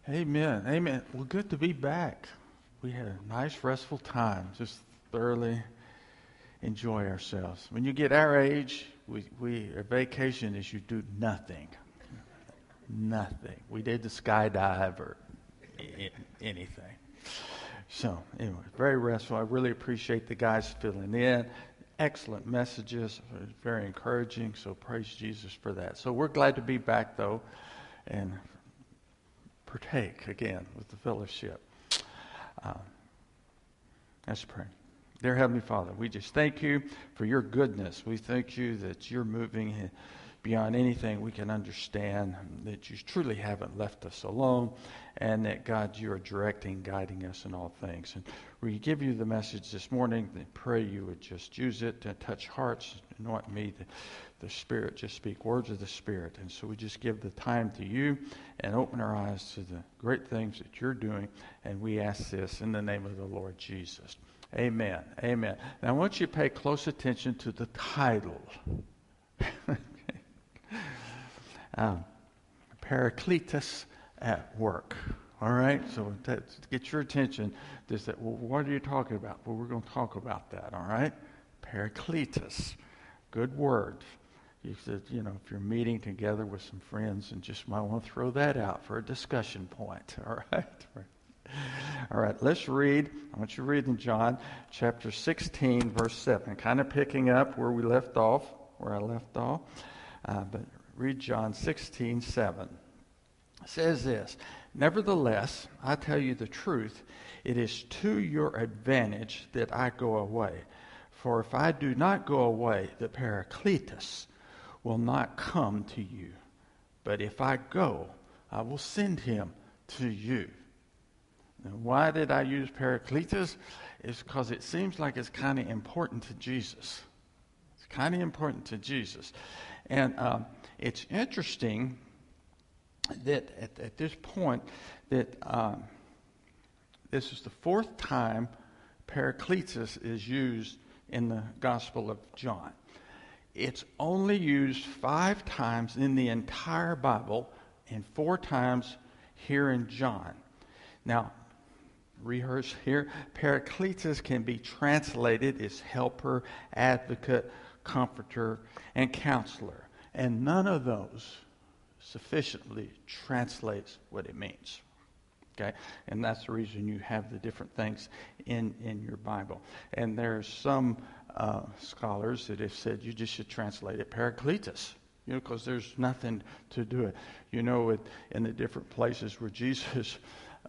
Amen. Amen. Well, good to be back. We had a nice, restful time. Just thoroughly enjoy ourselves. When you get our age, our vacation is you do nothing. Nothing. We did the skydive or anything. So, anyway, very restful. I really appreciate the guys filling in. Excellent messages. Very encouraging. So, praise Jesus for that. So, we're glad to be back, though, and partake again with the fellowship. Let's pray. Dear Heavenly Father, we just thank you for your goodness. We thank you that you're moving beyond anything we can understand, that you truly haven't left us alone, and that, God, you are directing, guiding us in all things. And we give you the message this morning, and pray you would just use it to touch hearts, anoint me, the Spirit, just speak words of the Spirit. And so we just give the time to you and open our eyes to the great things that you're doing, and we ask this in the name of the Lord Jesus. Amen. Amen. Now I want you to pay close attention to the title. Paracletus at work. All right? So to get your attention, just that, well, what are you talking about? Well, we're going to talk about that, all right? Paracletus. Good word. You said, if you're meeting together with some friends and just might want to throw that out for a discussion point, all right? All right, let's read. I want you to read in John chapter 16, verse 7, kind of picking up where I left off. But read John 16, 7. It says this, "Nevertheless, I tell you the truth, it is to your advantage that I go away. For if I do not go away, the Paracletus will not come to you. But if I go, I will send him to you." Now, why did I use Paracletus? It's because it seems like it's kind of important to Jesus. It's kind of important to Jesus. And it's interesting that at this point that this is the fourth time Paracletus is used in the Gospel of John. It's only used 5 times in the entire Bible and 4 times here in John. Now, rehearse here. Paracletus can be translated as helper, advocate, comforter, and counselor. And none of those sufficiently translates what it means. Okay? And that's the reason you have the different things in your Bible. And there's some scholars that have said you just should translate it Paracletus, because there's nothing to do it. In the different places where Jesus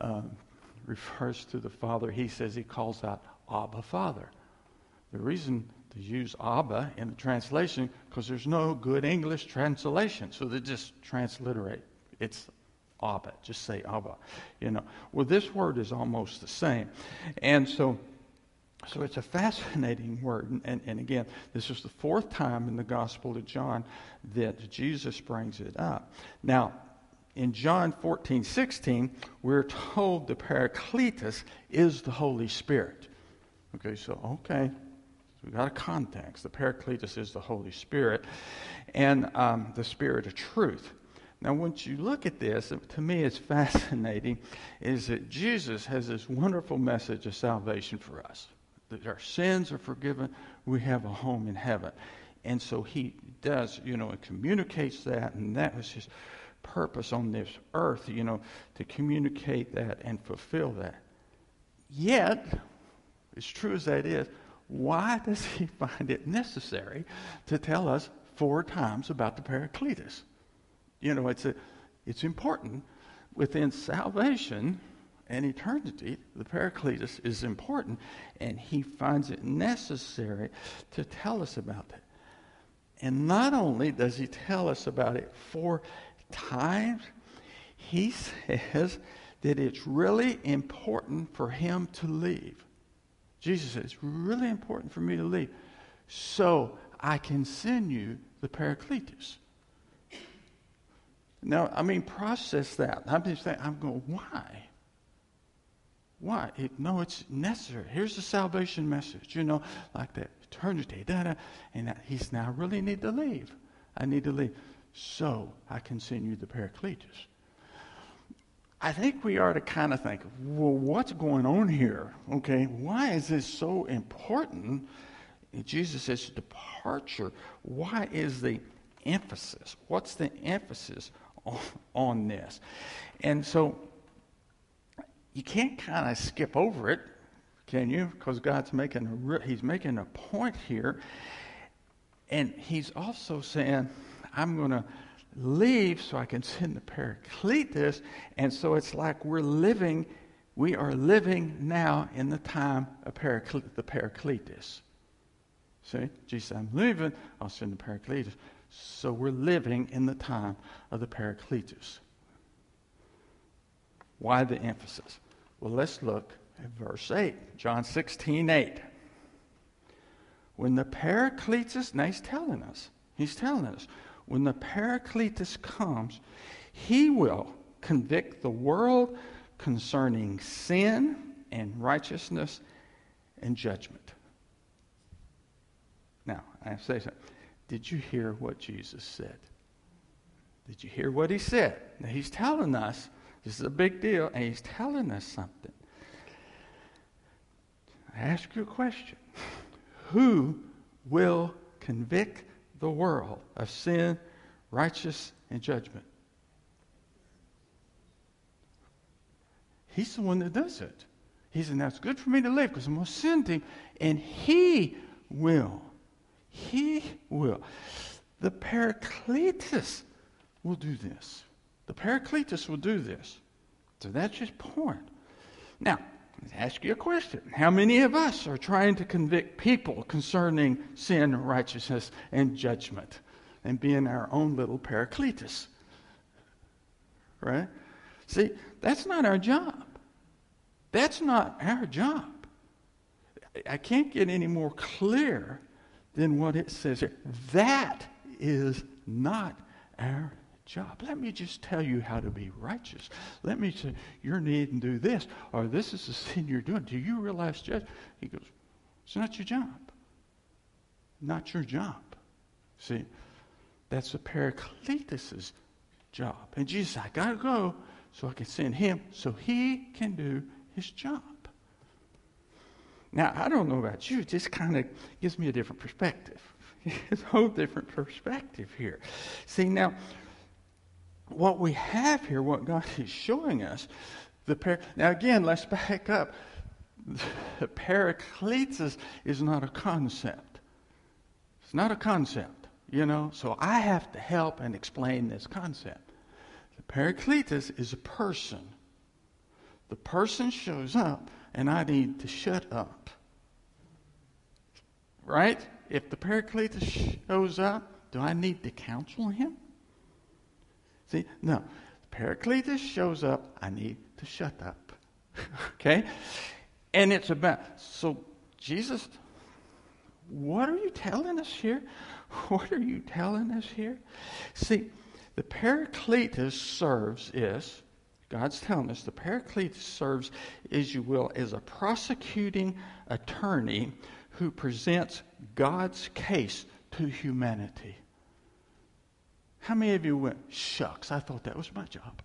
refers to the Father, he says he calls out Abba, Father. The reason to use Abba in the translation, because there's no good English translation, so they just transliterate. It's Abba. Just say Abba. Well, this word is almost the same. And so it's a fascinating word. And again, this is the 4th time in the Gospel of John that Jesus brings it up. Now, in John 14:16, we're told the Paracletus is the Holy Spirit. So we got a context. The Paracletus is the Holy Spirit and the Spirit of truth. Now, once you look at this, to me it's fascinating, is that Jesus has this wonderful message of salvation for us. That our sins are forgiven, we have a home in heaven. And so he does, and communicates that, and that was his purpose on this earth, to communicate that and fulfill that. Yet, as true as that is, why does he find it necessary to tell us 4 times about the Paracletus? It's important. Within salvation and eternity, the Paracletus is important, and he finds it necessary to tell us about that. And not only does he tell us about it 4 times, he says that it's really important for him to leave. Jesus says, it's really important for me to leave so I can send you the Paracletus. Now, process that. I'm just saying, I'm going, why? Why? No, it's necessary. Here's the salvation message, like that eternity, and he's now really need to leave. I need to leave so I can send you the Paracletus. I think we are to kind of think, well, what's going on here? Okay, why is this so important? Jesus' departure. Why is the emphasis? What's the emphasis on this? And so you can't kind of skip over it, can you? Because God's he's making a point here. And he's also saying, I'm going to leave so I can send the Paracletus. And so it's like we are living now in the time of the Paracletus. See, Jesus, I'm leaving, I'll send the Paracletus. So we're living in the time of the Paracletus. Why the emphasis? Well, let's look at verse 8. John 16:8. When the Paracletus, now he's telling us, when the Paracletus comes, he will convict the world concerning sin and righteousness and judgment. Now, I have to say something. Did you hear what Jesus said? Did you hear what he said? Now, he's telling us, this is a big deal, and he's telling us something. I ask you a question. Who will convict the world of sin, righteousness, and judgment? He's the one that does it. He said, now it's good for me to live because I'm going to send him, and he will. He will. The Paracletus will do this. The Paracletus will do this. So that's his point. Now, let's ask you a question. How many of us are trying to convict people concerning sin, righteousness, and judgment, and being our own little Paracletus? Right? See, that's not our job. That's not our job. I can't get any more clear than what it says here. That is not our job. Let me just tell you how to be righteous. Let me say, you're needing to do this, or this is the sin you're doing. Do you realize, Judge? He goes, it's not your job. Not your job. See, that's the Paracletus' job. And Jesus, I got to go so I can send him so he can do his job. Now, I don't know about you. It just kind of gives me a different perspective. It's a whole different perspective here. See, now, what we have here, what God is showing us, now again, let's back up. The Paracletus is not a concept. It's not a concept, so I have to help and explain this concept. The Paracletus is a person. The person shows up, and I need to shut up. Right? If the Paracletus shows up, do I need to counsel him? See, no. The Paracletus shows up, I need to shut up. Okay? And it's about, so Jesus, what are you telling us here? What are you telling us here? See, the Paracletus serves is, God's telling us, the Paracletus serves, as you will, as a prosecuting attorney who presents God's case to humanity. How many of you went, shucks, I thought that was my job?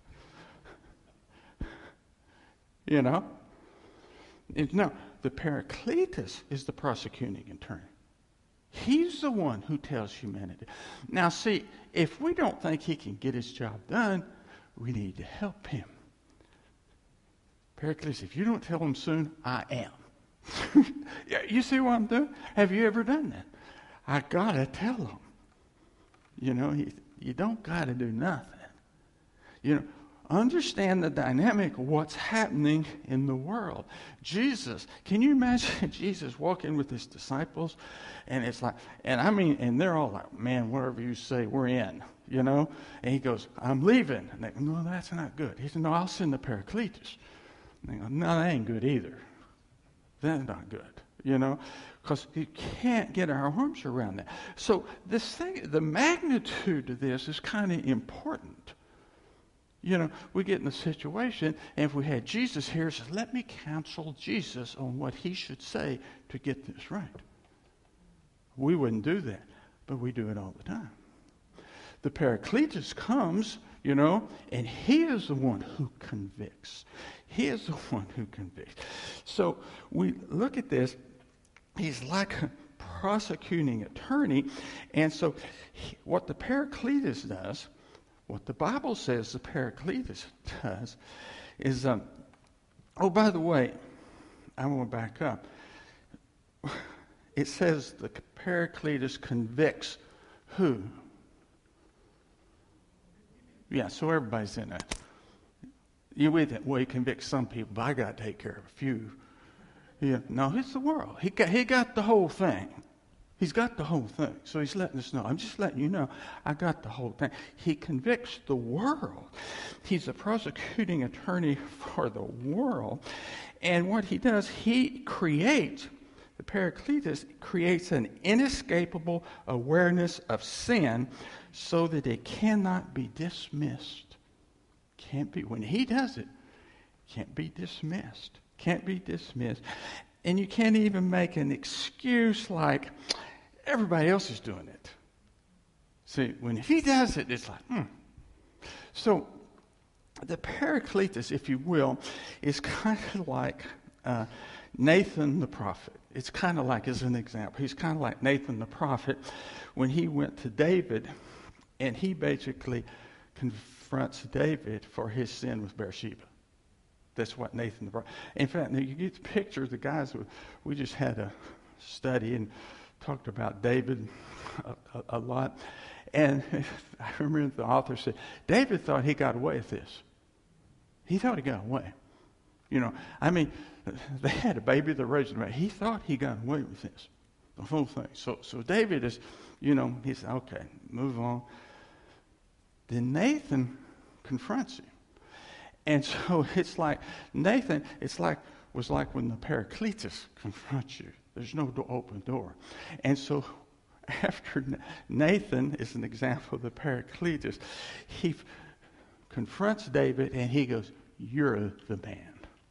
No, the Paracletus is the prosecuting attorney. He's the one who tells humanity. Now, see, if we don't think he can get his job done, we need to help him. Paracletus, if you don't tell him soon, I am. You see what I'm doing? Have you ever done that? I got to tell him. You don't got to do nothing. Understand the dynamic of what's happening in the world. Jesus, can you imagine Jesus walking with his disciples? And it's like, and they're all like, man, whatever you say, we're in, And he goes, I'm leaving. And they go, no, that's not good. He said, no, I'll send the Paracletus. And they go, no, that ain't good either. That's not good, because you can't get our arms around that. So the magnitude of this is kind of important. We get in a situation, and if we had Jesus here, says, let me counsel Jesus on what he should say to get this right. We wouldn't do that, but we do it all the time. The Paracletus comes and he is the one who convicts. He is the one who convicts. So we look at this. He's like a prosecuting attorney. And so what the Paracletus does, what the Bible says the Paracletus does, is, oh, by the way, I want to back up. It says the Paracletus convicts who? Yeah, so everybody's in it. You with it? Well, he convicts some people, but I got to take care of a few. Yeah, no, it's the world. He got the whole thing. He's got the whole thing. So he's letting us know. I'm just letting you know, I got the whole thing. He convicts the world. He's a prosecuting attorney for the world. And what he does, he creates, the Paracletus creates an inescapable awareness of sin so that it cannot be dismissed. Can't be. When he does it, can't be dismissed. Can't be dismissed. And you can't even make an excuse like everybody else is doing it. See, when he does it, it's like, So the Paracletus, if you will, is kind of like Nathan the prophet. It's kind of like, as an example, he's kind of like Nathan the prophet when he went to David and he basically confronts David for his sin with Bathsheba. That's what Nathan the prophet. In fact, you get the picture. The guys, we just had a study and talked about David a lot. And I remember the author said, David thought he got away with this. He thought he got away. They had a baby, they're raising a baby. He thought he got away with this, the whole thing. So David is, he said, okay, move on. Then Nathan confronts him. And so it's like Nathan, was like when the Paracletus confronts you. There's no open door. And so after Nathan is an example of the Paracletus, he confronts David and he goes, you're the man.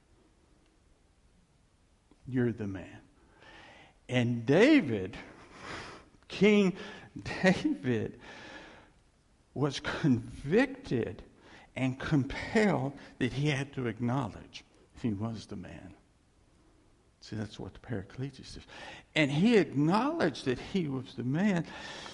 You're the man. And David, King David, was convicted and compelled that he had to acknowledge he was the man. See, that's what the Paracletus is. And he acknowledged that he was the man.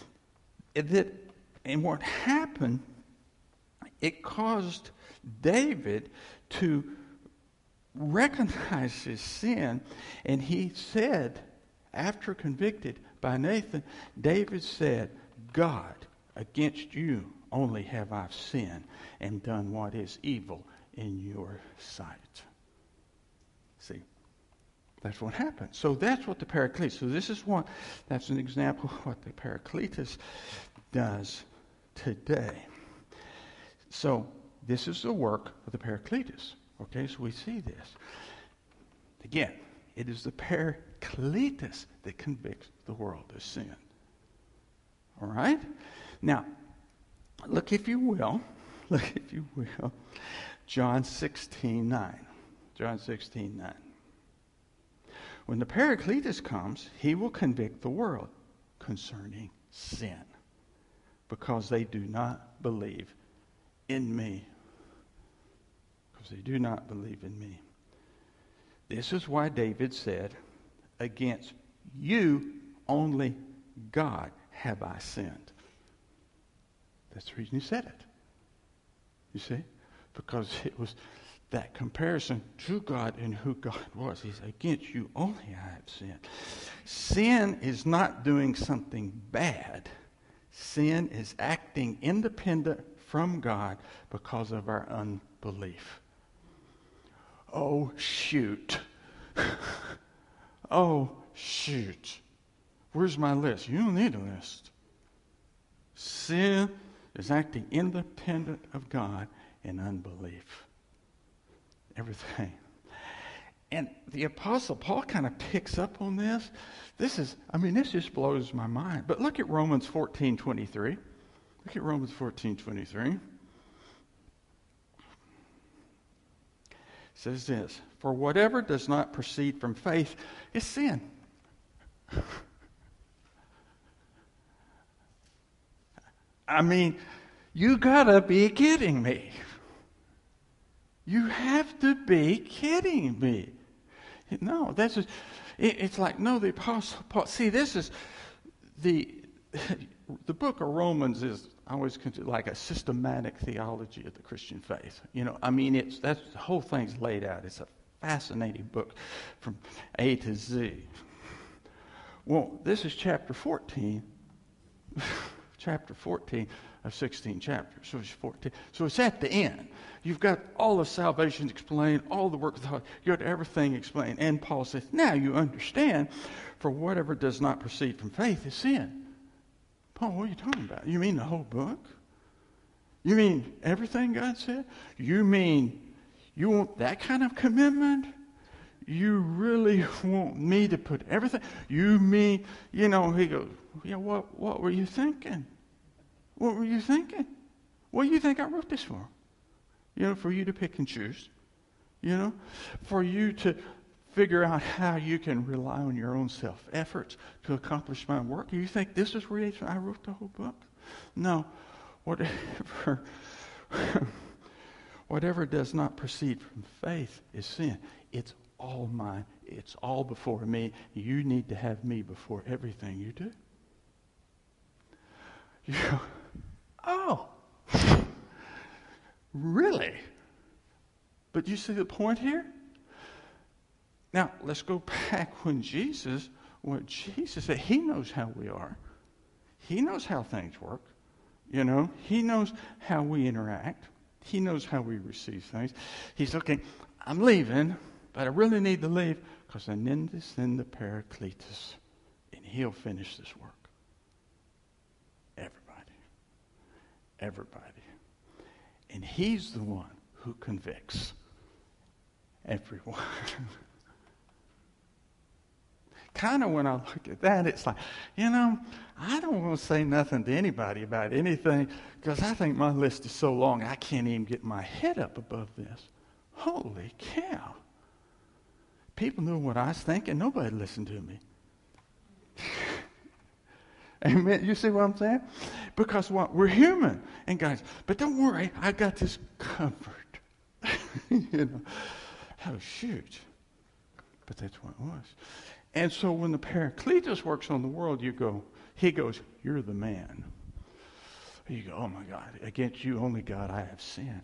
And what happened, it caused David to recognize his sin. And he said, after convicted by Nathan, David said, God, against you only have I sinned and done what is evil in your sight. See, that's what happened. So that's what the Paracletus. So that's an example of what the Paracletus does today. So this is the work of the Paracletus. Okay, so we see this. Again, it is the Paracletus that convicts the world of sin. All right? Now, look if you will, John 16:9. John 16:9. When the Paracletus comes, he will convict the world concerning sin, because they do not believe in me. Because they do not believe in me. This is why David said, against you only, God, have I sinned. That's the reason he said it. You see? Because it was that comparison to God and who God was. He said, against you only I have sinned. Sin is not doing something bad. Sin is acting independent from God because of our unbelief. Oh, shoot. Oh, shoot. Where's my list? You don't need a list. Sin is acting independent of God in unbelief. Everything. And the Apostle Paul kind of picks up on this. This just blows my mind. But look at Romans 14:23. Look at Romans 14:23. It says this, for whatever does not proceed from faith is sin. You gotta be kidding me. You have to be kidding me. No, that's just, it's like, no, the Apostle Paul. See, this is the book of Romans is I always consider like a systematic theology of the Christian faith. I mean, the whole thing's laid out. It's a fascinating book from A to Z. Well, this is chapter 14. Chapter 14 of 16 chapters. So it's 14. So it's at the end. You've got all of salvation explained, all the work of the heart. You got everything explained. And Paul says, now you understand, for whatever does not proceed from faith is sin. Paul, what are you talking about? You mean the whole book? You mean everything God said? You mean you want that kind of commitment? You really want me to put everything? You mean, he goes, what were you thinking? What were you thinking? What do you think I wrote this for? For you to pick and choose. For you to figure out how you can rely on your own self-efforts to accomplish my work. You think this is where I wrote the whole book? No. Whatever does not proceed from faith is sin. It's all mine. It's all before me. You need to have me before everything you do. You go, oh, really? But you see the point here? Now, let's go back what Jesus said. He knows how we are. He knows how things work. He knows how we interact. He knows how we receive things. He's looking, I'm leaving, but I really need to leave because I need to send the Paracletus, and he'll finish this work. Everybody. And he's the one who convicts everyone. Kind of when I look at that, it's like, I don't want to say nothing to anybody about anything because I think my list is so long I can't even get my head up above this. Holy cow. People knew what I was thinking. Nobody listened to me. Amen. You see what I'm saying? Because we're human. And guys, but don't worry, I got this covered. Oh, shoot. But that's what it was. And so when the Paracletus works on the world, he goes, you're the man. You go, oh my God, against you only God I have sinned.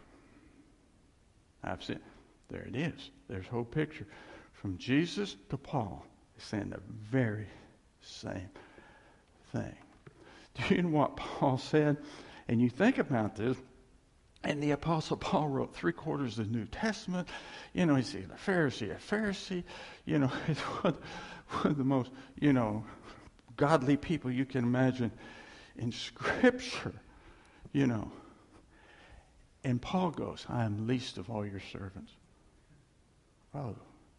I've sinned. There it is. There's a whole picture. From Jesus to Paul, he's saying the very same thing. Do you know what Paul said? And you think about this, and the Apostle Paul wrote 3/4 of the New Testament. He's a Pharisee. He's one of the most, godly people you can imagine in Scripture, And Paul goes, I am least of all your servants. Oh.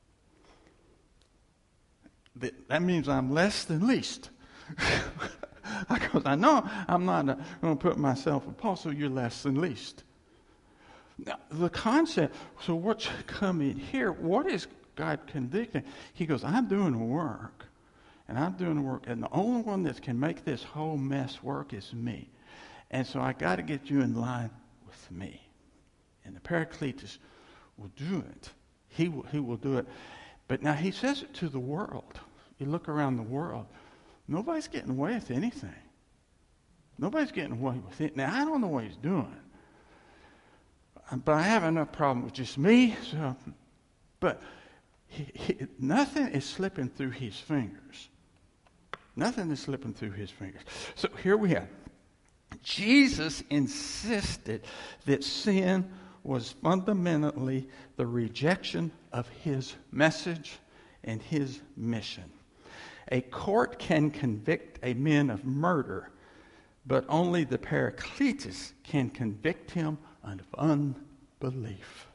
That means I'm less than least. Because I know I'm not going to put myself above, so you're less than least. Now, the concept, so what's coming here, what is God convicting? He goes, I'm doing the work, and the only one that can make this whole mess work is me. And so I got to get you in line with me. And the Paracletus will do it. He will do it. But now he says it to the world. You look around the world, nobody's getting away with anything. Nobody's getting away with it. Now, I don't know what he's doing. But I have enough problem with just me. But nothing is slipping through his fingers. Nothing is slipping through his fingers. So here we have. Jesus insisted that sin was fundamentally the rejection of his message and his mission. A court can convict a man of murder, but only the Paracletus can convict him of unbelief.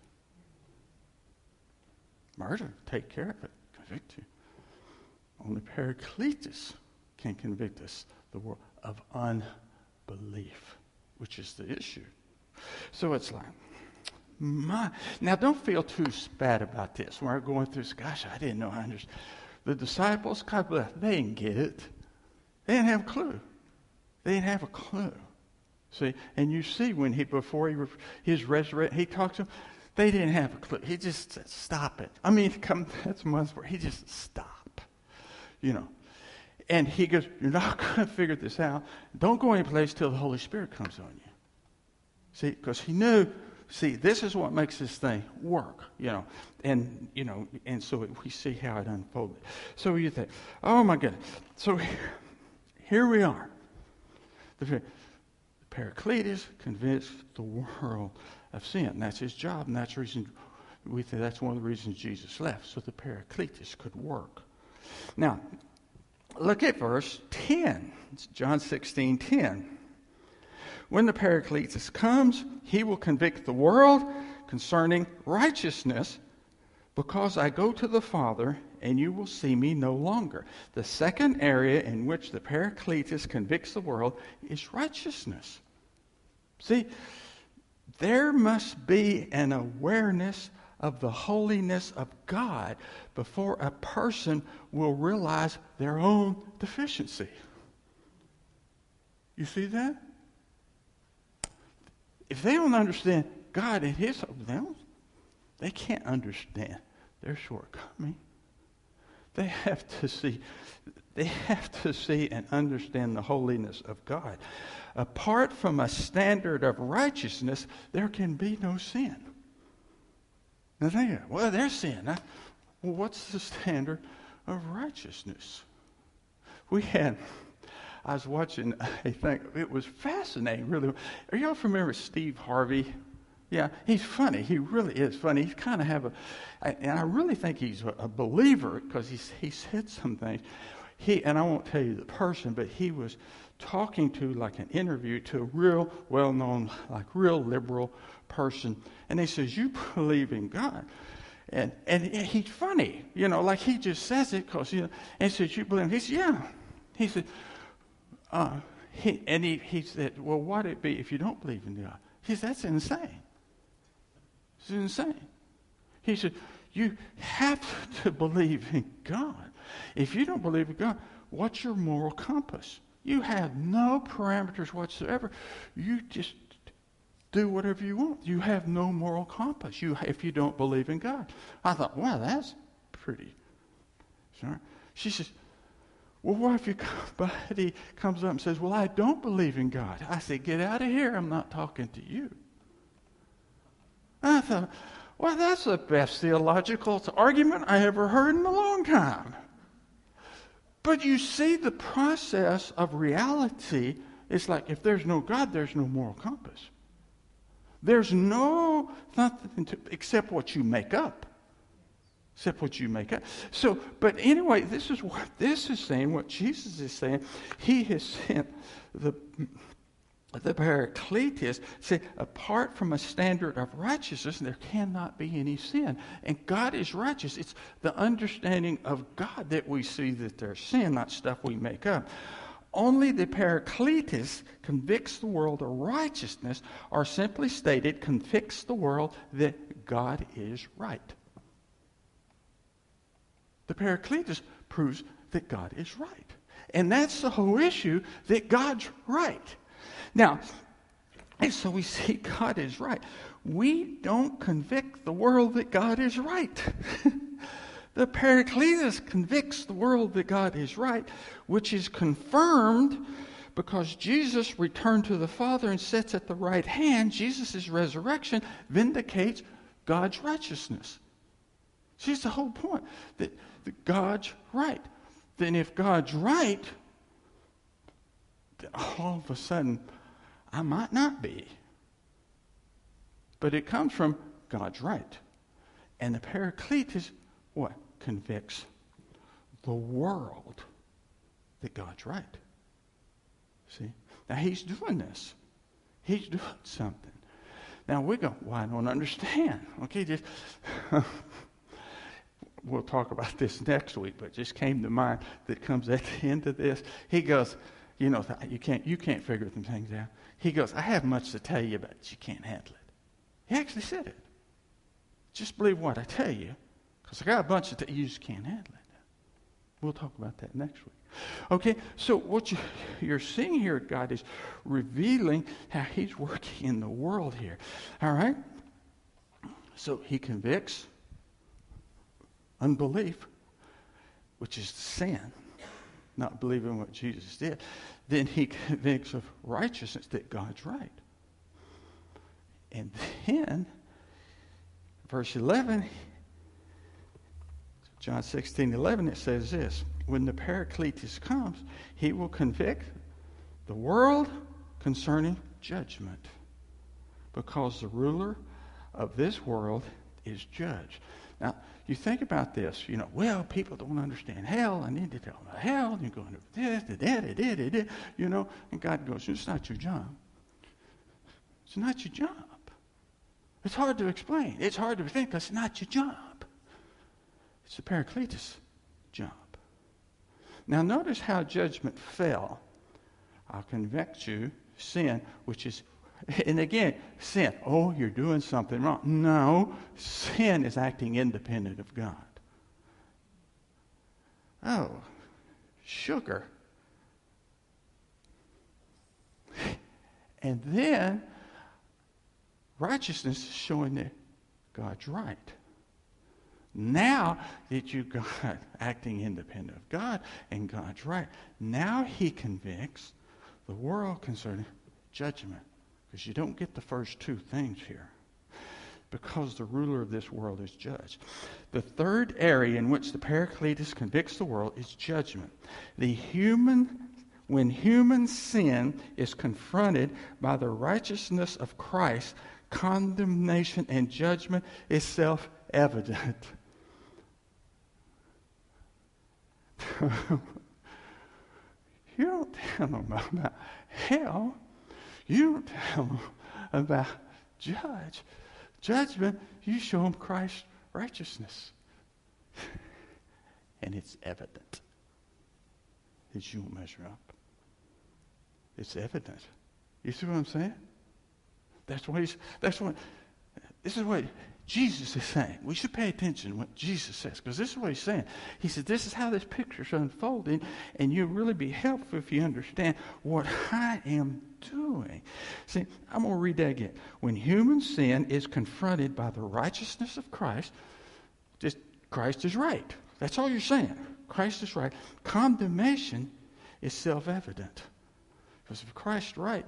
Murder, take care of it, convict you. Only Paracletus can convict us, the world, of unbelief, which is the issue. So it's like, now don't feel too bad about this. When we're going through this, gosh, I didn't know I understood. The disciples, God bless, they didn't get it. They didn't have a clue. They didn't have a clue. See, and you see when his resurrection, he talks to them, they didn't have a clue. He just said, stop it. I mean, that's months where he just stop, you know. And he goes, you're not going to figure this out. Don't go anyplace till the Holy Spirit comes on you. See, because he knew, this is what makes this thing work, and so we see how it unfolded. So you think, oh my goodness. So here we are. The Paracletus convinced the world of sin. That's his job, and that's the reason we think that's one of the reasons Jesus left, so the Paracletus could work. Now, look at verse 10. It's John 16:10. When the Paracletus comes, he will convict the world concerning righteousness, because I go to the Father, and you will see me no longer. The second area in which the Paracletus convicts the world is righteousness. See, there must be an awareness of the holiness of God before a person will realize their own deficiency. You see that? If they don't understand God and His holiness, they can't understand their shortcoming. They have to see and understand the holiness of God. Apart from a standard of righteousness, there can be no sin. Now think, well, there's sin. Well, what's the standard of righteousness? I was watching a thing. It was fascinating, really. Are y'all familiar with Steve Harvey? Yeah, he's funny. He really is funny. He's kind of and I really think he's a believer, because he said some things. And I won't tell you the person, but he was talking to, like, an interview to a real well-known, like, real liberal person. And he says, you believe in God. And he's funny, like he just says it because, and he says, you believe? He said, yeah. He said, he said, well, what'd it be if you don't believe in God? He said, that's insane. It's insane. He said, you have to believe in God. If you don't believe in God, what's your moral compass? You have no parameters whatsoever. You just do whatever you want. You have no moral compass if you don't believe in God. I thought, wow, that's pretty smart. She says, well, what if somebody comes up and says, well, I don't believe in God? I said, get out of here. I'm not talking to you. I thought, well, that's the best theological argument I ever heard in a long time. But you see, the process of reality is like, if there's no God, there's no moral compass. There's nothing except what you make up. Except what you make up. So, but anyway, this is what this is saying, what Jesus is saying. He has sent the Paracletus, say, apart from a standard of righteousness, there cannot be any sin. And God is righteous. It's the understanding of God that we see that there's sin, not stuff we make up. Only the Paracletus convicts the world of righteousness, or simply stated, convicts the world that God is right. The Paracletus proves that God is right. And that's the whole issue, that God's right. Now, and so we see God is right. We don't convict the world that God is right. The Paracletus convicts the world that God is right, which is confirmed because Jesus returned to the Father and sits at the right hand. Jesus' resurrection vindicates God's righteousness. See, it's the whole point, that God's right. Then if God's right, then all of a sudden, I might not be. But it comes from God's right. And the Paracletus, what? Convicts the world that God's right. See? Now he's doing this. He's doing something. Now we go, well, I don't understand. Okay, just we'll talk about this next week, but it just came to mind that comes at the end of this. He goes, you can't figure them things out. He goes, I have much to tell you, but you can't handle it. He actually said it. Just believe what I tell you, because I got a bunch of you just can't handle it. We'll talk about that next week. Okay, so what you're seeing here, God is revealing how he's working in the world here. All right? So he convicts unbelief, which is sin, not believing what Jesus did. Then he convicts of righteousness, that God's right. And then, verse 11, John 16:11, it says this: when the Paracletus comes, he will convict the world concerning judgment, because the ruler of this world is judged. Now, you think about this, well, people don't understand hell. I need to tell them about hell. You're going to this, that, and God goes, it's not your job. It's not your job. It's hard to explain. It's hard to think because it's not your job. It's the Paracletus' job. Now, notice how judgment fell. I'll convict you, sin, which is, and again, sin. Oh, you're doing something wrong. No, sin is acting independent of God. Oh, sugar. And then, righteousness is showing that God's right. Now that you got acting independent of God and God's right, now he convicts the world concerning judgment. Because you don't get the first two things here. Because the ruler of this world is judged. The third area in which the Paracletus convicts the world is judgment. When human sin is confronted by the righteousness of Christ, condemnation and judgment is self-evident. You don't tell them about hell. You don't tell them about judgment. You show them Christ's righteousness. And it's evident that you won't measure up. It's evident. You see what I'm saying? This is what Jesus is saying. We should pay attention to what Jesus says, because this is what he's saying. He said, this is how this picture's unfolding, and you'll really be helpful if you understand what I am doing. See, I'm going to read that again. When human sin is confronted by the righteousness of Christ, just Christ is right. That's all you're saying. Christ is right. Condemnation is self-evident. Because if Christ's right,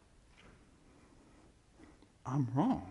I'm wrong.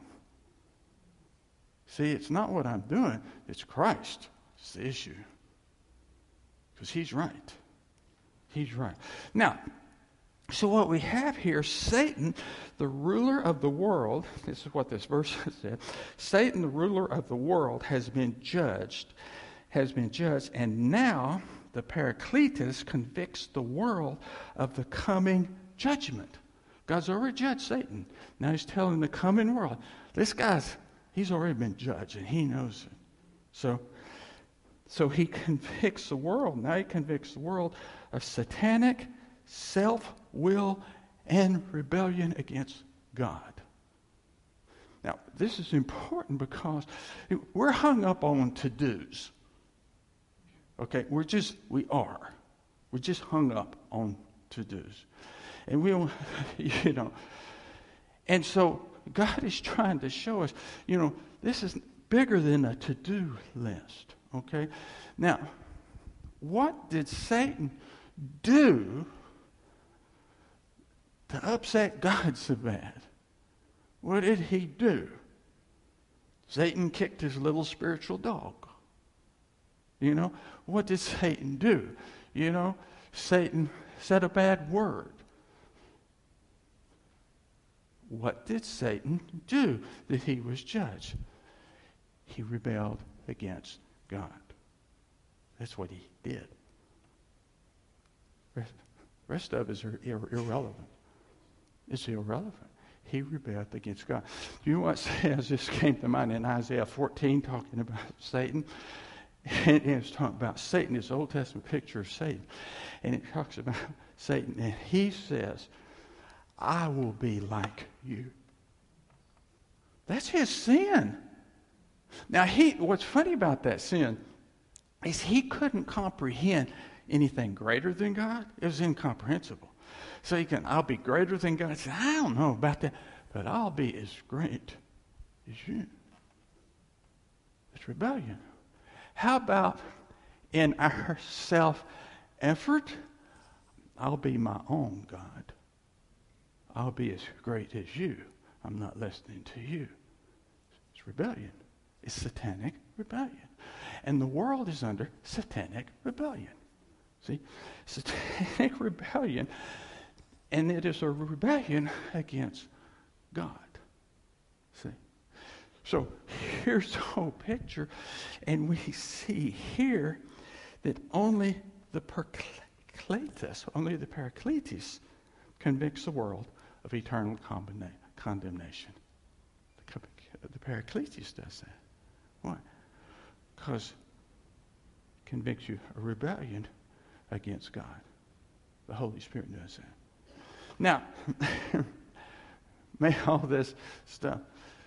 See, it's not what I'm doing. It's Christ. It's the issue. Because he's right. He's right. Now, so what we have here, Satan, the ruler of the world, this is what this verse said. Satan, the ruler of the world, has been judged, and now the Paracletus convicts the world of the coming judgment. God's already judged Satan. Now he's telling the coming world, he's already been judged, and he knows it. So he convicts the world. Now he convicts the world of satanic self-will and rebellion against God. Now, this is important because we're hung up on to-dos. Okay, we're just hung up on to-dos. And we don't, And so God is trying to show us, this is bigger than a to-do list. Okay? Now, what did Satan do to upset God so bad? What did he do? Satan kicked his little spiritual dog. What did Satan do? Satan said a bad word. What did Satan do that he was judged? He rebelled against God. That's what he did. Rest of it is irrelevant. It's irrelevant. He rebelled against God. You know what says? This came to mind in Isaiah 14, talking about Satan. And it's talking about Satan, this Old Testament picture of Satan. And it talks about Satan. And he says, I will be like you. That's his sin. Now, what's funny about that sin, is he couldn't comprehend anything greater than God. It was incomprehensible. So I'll be greater than God. He said, I don't know about that, but I'll be as great as you. It's rebellion. How about in our self-effort? I'll be my own God. I'll be as great as you. I'm not listening to you. It's rebellion. It's satanic rebellion. And the world is under satanic rebellion. See? Satanic rebellion. And it is a rebellion against God. See? So here's the whole picture. And we see here that only the Paracletus convicts the world of eternal condemnation. The Paracletus does that. Why? Because it convicts you of rebellion against God. The Holy Spirit does that. Now, may all this stuff.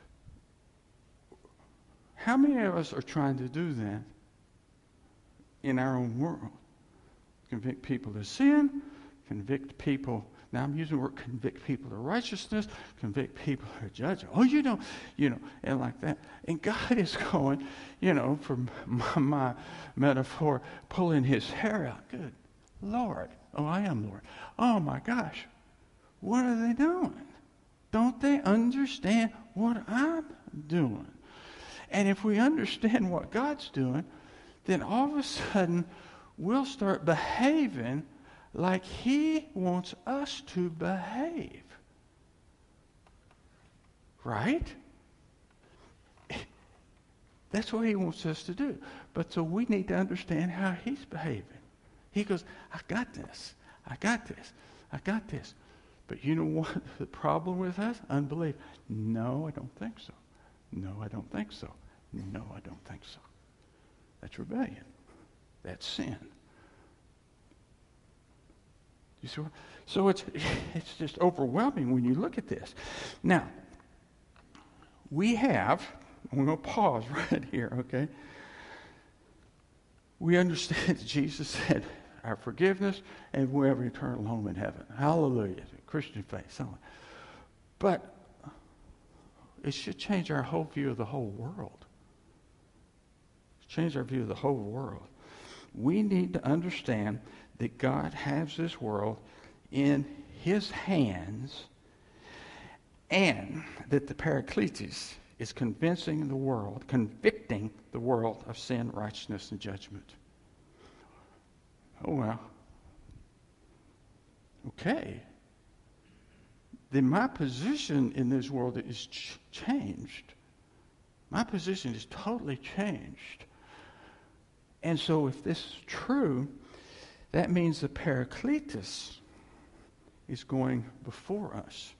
How many of us are trying to do that in our own world? Convict people of sin, convict people. Now I'm using the word convict people of righteousness, convict people of judgment. Oh, and like that. And God is going, for my metaphor, pulling his hair out. Good Lord. Oh, I am Lord. Oh, my gosh. What are they doing? Don't they understand what I'm doing? And if we understand what God's doing, then all of a sudden we'll start behaving like he wants us to behave. Right? That's what he wants us to do. But so we need to understand how he's behaving. He goes, I got this. I got this. I got this. But you know what the problem with us? Unbelief. No, I don't think so. No, I don't think so. No, I don't think so. That's rebellion. That's sin. You see what? So it's just overwhelming when you look at this. Now, we're going to pause right here, okay? We understand that Jesus said our forgiveness and we have an eternal home in heaven. Hallelujah. Christian faith. But it should change our whole view of the whole world. Change our view of the whole world. We need to understand that God has this world in his hands and that the Paracletus is convicting the world of sin, righteousness, and judgment. Oh, well. Okay. Then my position in this world is changed. My position is totally changed. And so if this is true, that means the Paracletus is going before us.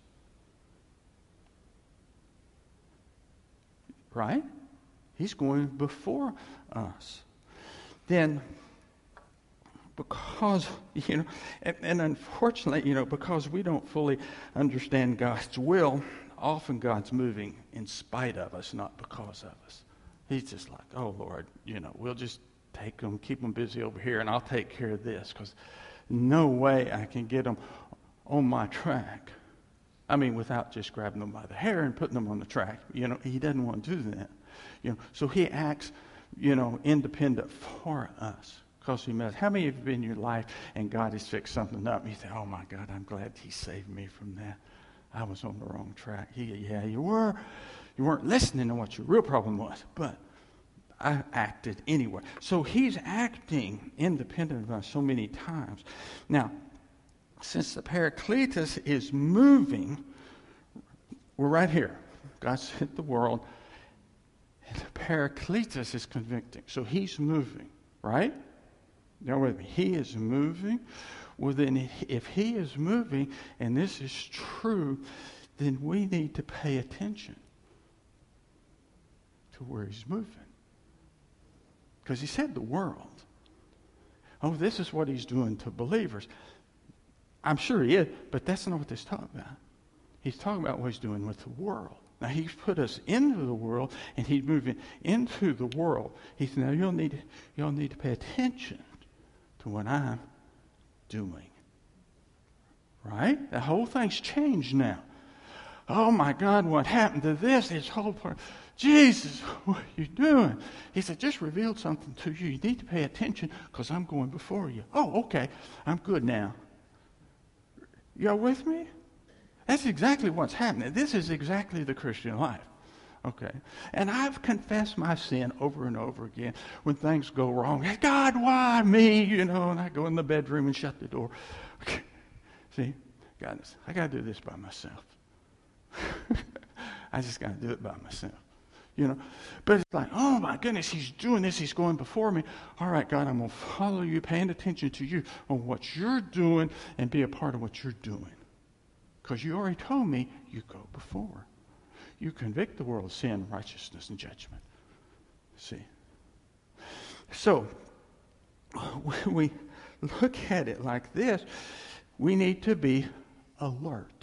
Right? He's going before us. Then, because, and unfortunately, because we don't fully understand God's will, often God's moving in spite of us, not because of us. He's just like, oh, Lord, we'll just take them, keep them busy over here, and I'll take care of this, because no way I can get them on my track. I mean, without just grabbing them by the hair and putting them on the track. He doesn't want to do that. So he acts, independent for us. Because he must. How many of you have been in your life and God has fixed something up and you think, oh my God, I'm glad he saved me from that. I was on the wrong track. Yeah, you were. You weren't listening to what your real problem was. But I acted anyway. So he's acting independent of us so many times. Now, since the Paracletus is moving, we're right here. God sent the world. And the Paracletus is convicting. So he's moving, right? Now with me. He is moving. Well, then if he is moving, and this is true, then we need to pay attention to where he's moving. Because he said the world. Oh, this is what he's doing to believers. I'm sure he is, but that's not what this is talking about. He's talking about what he's doing with the world. Now, he's put us into the world, and he's moving into the world. He said, now y'all need to pay attention to what I'm doing. Right? The whole thing's changed now. Oh my God, what happened to this? His whole part. Jesus, what are you doing? He said, just revealed something to you. You need to pay attention because I'm going before you. Oh, okay. I'm good now. Y'all with me? That's exactly what's happening. This is exactly the Christian life. Okay. And I've confessed my sin over and over again when things go wrong. God, why me? And I go in the bedroom and shut the door. Okay. See, guys, I got to do this by myself. I just got to do it by myself. But it's like, oh my goodness, he's doing this. He's going before me. All right, God, I'm going to follow you, paying attention to you on what you're doing and be a part of what you're doing. Because you already told me you go before. You convict the world of sin, righteousness, and judgment. See? So, when we look at it like this, we need to be alert.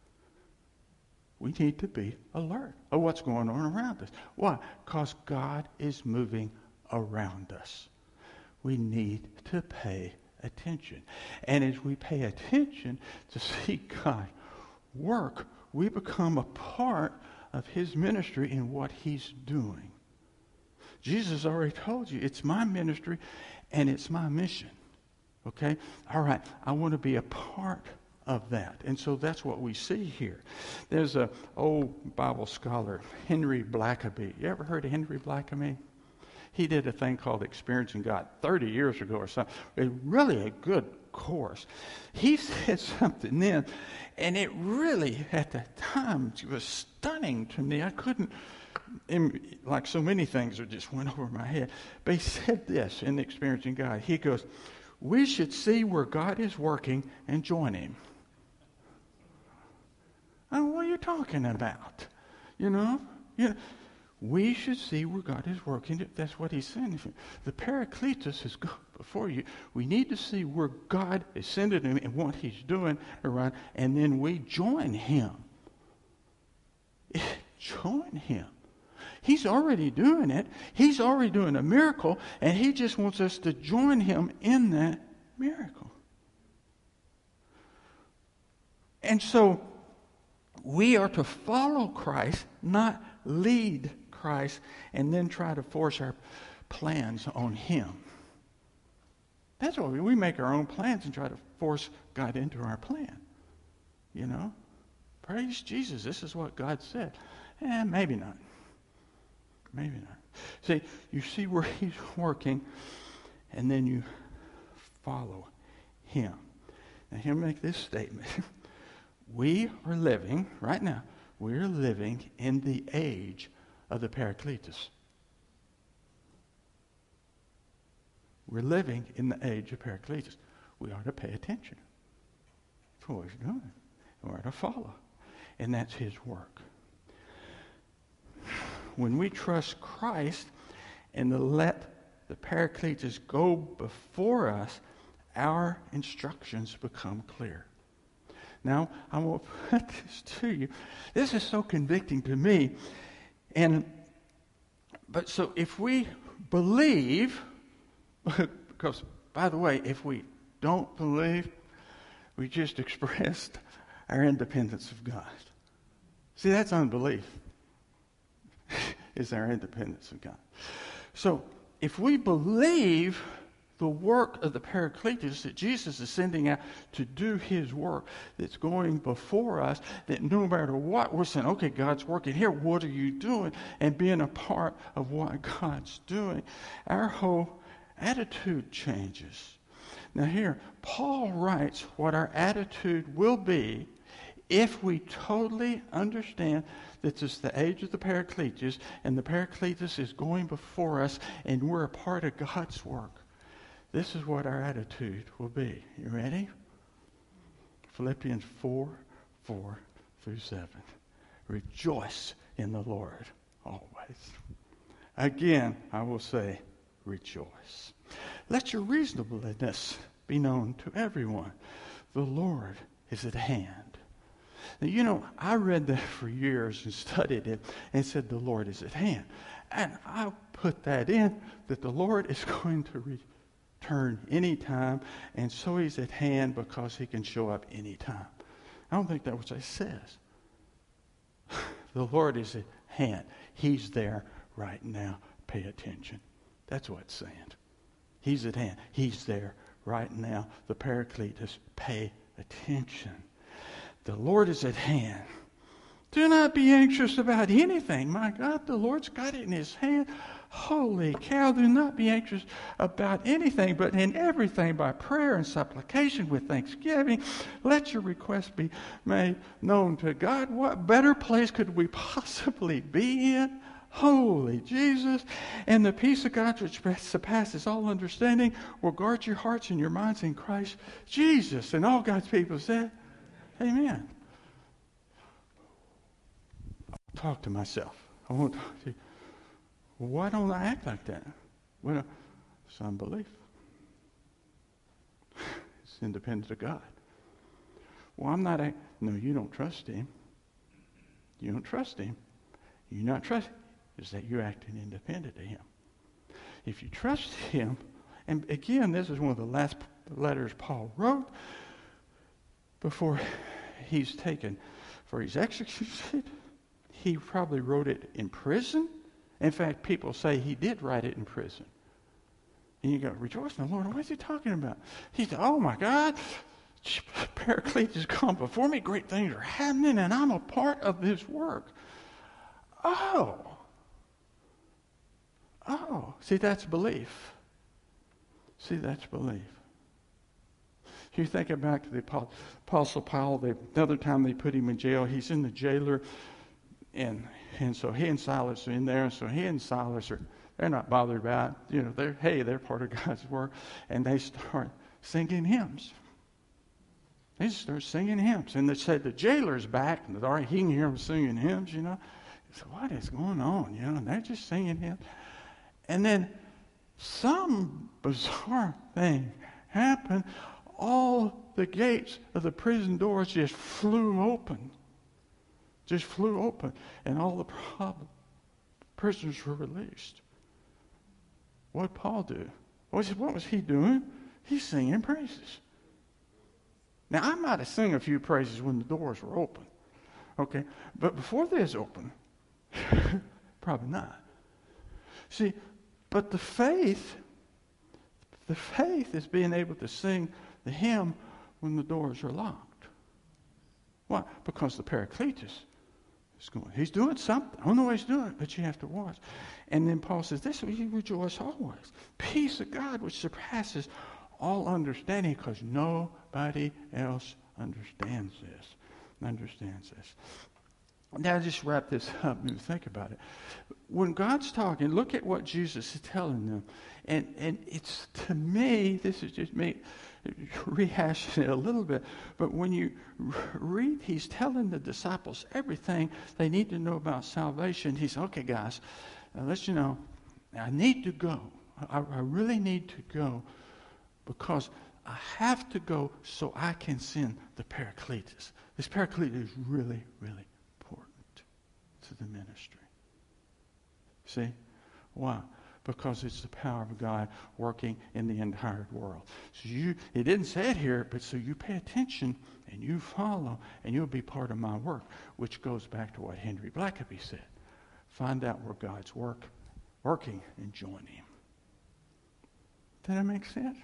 We need to be alert of what's going on around us. Why? Because God is moving around us. We need to pay attention. And as we pay attention to see God work, we become a part of his ministry in what he's doing. Jesus already told you, it's my ministry and it's my mission. Okay? All right, I want to be a part of that. And so that's what we see here. There's an old Bible scholar, Henry Blackaby. You ever heard of Henry Blackaby? He did a thing called Experiencing God 30 years ago or something. It's really a good course. He said something then, and it really, at the time, was stunning to me. I couldn't, like so many things that just went over my head. But he said this in Experiencing God. He goes, we should see where God is working and join him. What are you talking about? We should see where God is working. That's what he's saying. The Paracletus has gone before you. We need to see where God is sending him and what he's doing around, and then we join him. Join him. He's already doing it. He's already doing a miracle, and he just wants us to join him in that miracle. And so we are to follow Christ, not lead Christ, and then try to force our plans on him. That's what we make our own plans and try to force God into our plan. Praise Jesus. This is what God said. Maybe not. Maybe not. See, you see where he's working, and then you follow him. Now, he'll make this statement. We are living, right now, we're living in the age of the Paracletus. We're living in the age of Paracletus. We are to pay attention to what he's doing. We are to follow. And that's his work. When we trust Christ and to let the Paracletus go before us, our instructions become clear. Now, I will put this to you. This is so convicting to me. But so if we believe, because, by the way, if we don't believe, we just expressed our independence of God. See, that's unbelief. Is our independence of God. So, if we believe the work of the Paracletus, that Jesus is sending out to do his work, that's going before us, that no matter what, we're saying, okay, God's working here, what are you doing? And being a part of what God's doing, our whole attitude changes. Now here, Paul writes what our attitude will be if we totally understand that this is the age of the Paracletus, and the Paracletus is going before us, and we're a part of God's work. This is what our attitude will be. You ready? Philippians 4:4-7. Rejoice in the Lord always. Again, I will say, rejoice. Let your reasonableness be known to everyone. The Lord is at hand. Now, I read that for years and studied it and said the Lord is at hand. And I put that in, that the Lord is going to return anytime, and so he's at hand because he can show up anytime. I don't think that's what it says. The Lord is at hand. He's there right now. Pay attention. That's what it's saying. He's at hand. He's there right now. The Paracletus. Pay attention. The Lord is at hand. Do not be anxious about anything. My God, the Lord's got it in his hand. Holy cow, do not be anxious about anything, but in everything by prayer and supplication with thanksgiving, let your requests be made known to God. What better place could we possibly be in? Holy Jesus. And the peace of God which surpasses all understanding will guard your hearts and your minds in Christ Jesus. And all God's people said, amen. I'll talk to myself. I won't talk to you. Why don't I act like that? Well, it's unbelief. It's independent of God. Well, I'm not. No, you don't trust him. You don't trust him. You're not trusting. Is that you're acting independent of him. If you trust him, and again, this is one of the last letters Paul wrote before he's taken for his execution. He probably wrote it in prison. In fact, people say he did write it in prison. And you go, rejoice in the Lord. What is he talking about? He said, oh my God, Paracletus has come before me. Great things are happening, and I'm a part of this work. Oh, see, that's belief. See, that's belief. You think back to the Apostle Paul, another time they put him in jail. He's in the jailer, and so he and Silas are in there. So he and Silas they're not bothered about it. They're part of God's work, and they start singing hymns. They start singing hymns, and they said the jailer's back, and he can hear them singing hymns. So what is going on? And they're just singing hymns, and then some bizarre thing happened. All the gates of the prison doors just flew open. And all the prisoners were released. What did Paul do? What was he doing? He's singing praises. Now, I might have sung a few praises when the doors were open. Okay? But before they was open, probably not. See, but the faith is being able to sing the hymn when the doors are locked. Why? Because the Paracletus is going. He's doing something. I don't know what he's doing, but you have to watch. And then Paul says, this will you rejoice always. Peace of God which surpasses all understanding, because nobody else understands this. Now, just wrap this up and think about it. When God's talking, look at what Jesus is telling them. And it's, to me, this is just me rehashing it a little bit, but when you read, he's telling the disciples everything they need to know about salvation. He said, okay, guys, let you know, I need to go. I really need to go, because I have to go so I can send the Paracletus. This Paracletus is really, really important to the ministry. See? Why? Because it's the power of God working in the entire world. So it didn't say it here, but so you pay attention and you follow, and you'll be part of my work, which goes back to what Henry Blackaby said. Find out where God's working and join him. Does that make sense?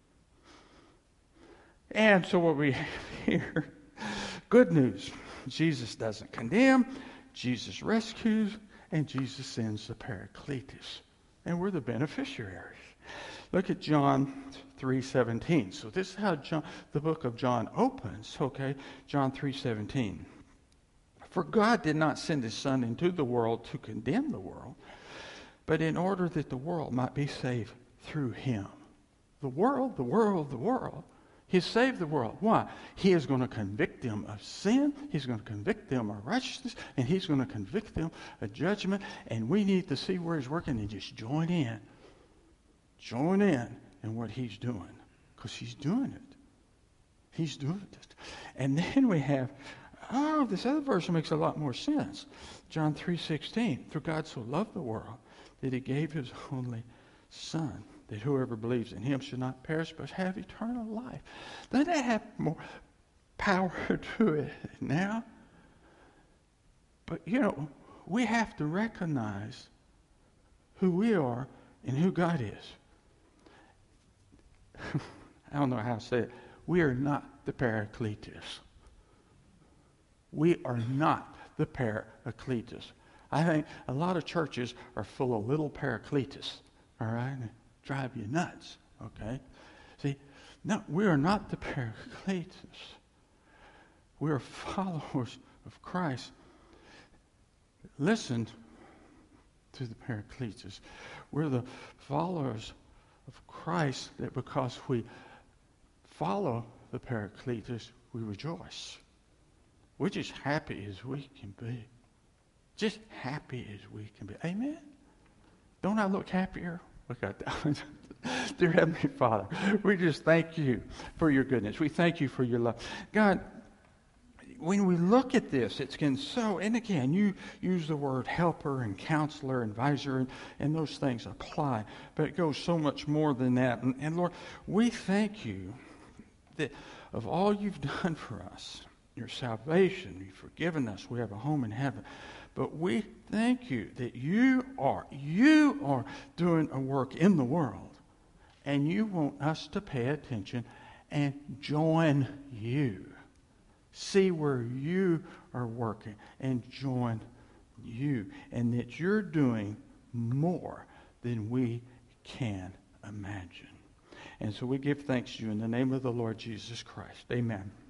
And so what we have here, good news. Jesus doesn't condemn, Jesus rescues, and Jesus sends the Paracletus. And we're the beneficiaries. Look at John 3:17. So this is how the book of John opens, okay? John 3:17. For God did not send his Son into the world to condemn the world, but in order that the world might be saved through him. The world. He saved the world. Why? He is going to convict them of sin. He's going to convict them of righteousness. And he's going to convict them of judgment. And we need to see where he's working and just join in. Join in what he's doing. Because he's doing it. He's doing it. And then we have oh, this other verse makes a lot more sense. John 3:16, for God so loved the world that he gave his only Son, that whoever believes in him should not perish but have eternal life. Doesn't that have more power to it now? But, we have to recognize who we are and who God is. I don't know how to say it. We are not the Paracletus. We are not the Paracletus. I think a lot of churches are full of little Paracletus, all right? They drive you nuts, okay? See, no, we are not the Paracletus. We are followers of Christ. Listen to the Paracletus. We're the followers of Christ that because we follow the Paracletus, we rejoice. We're just happy as we can be. Just happy as we can be. Amen? Don't I look happier? Look at that. Dear Heavenly Father, we just thank you for your goodness. We thank you for your love. God, when we look at this, it's getting so, and again, you use the word helper and counselor, advisor, and those things apply, but it goes so much more than that. And Lord, we thank you that of all you've done for us, your salvation, you've forgiven us, we have a home in heaven. But we thank you that you are doing a work in the world, and you want us to pay attention and join you. See where you are working and join you, and that you're doing more than we can imagine. And so we give thanks to you in the name of the Lord Jesus Christ. Amen.